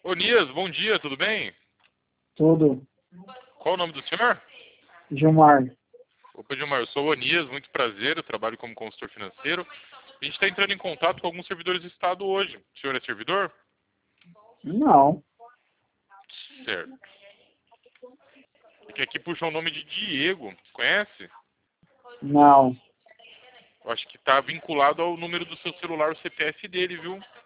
Ô Nias, bom dia, tudo bem? Tudo. Qual o nome do senhor? Gilmar. Opa, Gilmar, eu sou o Onias, muito prazer, eu trabalho como consultor financeiro. A gente está entrando em contato com alguns servidores do Estado hoje. O senhor é servidor? Não. Certo. Porque aqui puxa o nome de Diego, conhece? Não. Eu acho que está vinculado ao número do seu celular, o CPF dele, viu?